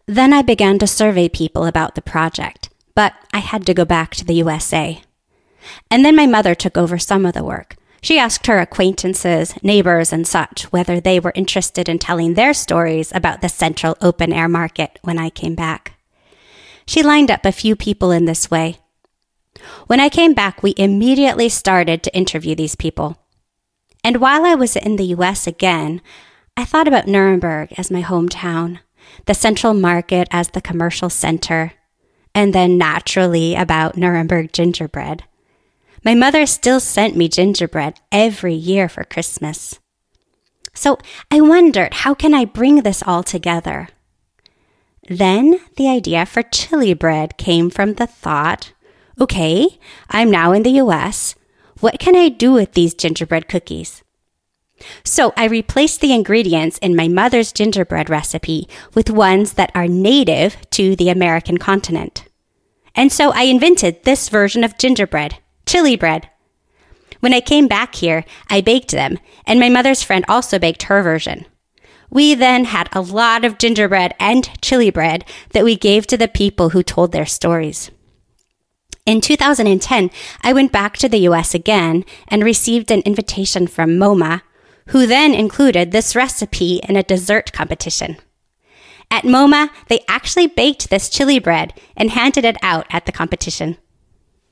Then I began to survey people about the project, but I had to go back to the USA. And then my mother took over some of the work. She asked her acquaintances, neighbors, and such whether they were interested in telling their stories about the Central Open Air Market when I came back. She lined up a few people in this way. When I came back, we immediately started to interview these people. And while I was in the US again, I thought about Nuremberg as my hometown, the Central Market as the commercial center, and then naturally about Nuremberg gingerbread. My mother still sent me gingerbread every year for Christmas. So I wondered, how can I bring this all together? Then the idea for chili bread came from the thought, okay, I'm now in the US. What can I do with these gingerbread cookies? So I replaced the ingredients in my mother's gingerbread recipe with ones that are native to the American continent. And so I invented this version of gingerbread, chili bread. When I came back here, I baked them, and my mother's friend also baked her version. We then had a lot of gingerbread and chili bread that we gave to the people who told their stories. In 2010, I went back to the US again and received an invitation from MoMA, who then included this recipe in a dessert competition. At MoMA, they actually baked this chili bread and handed it out at the competition.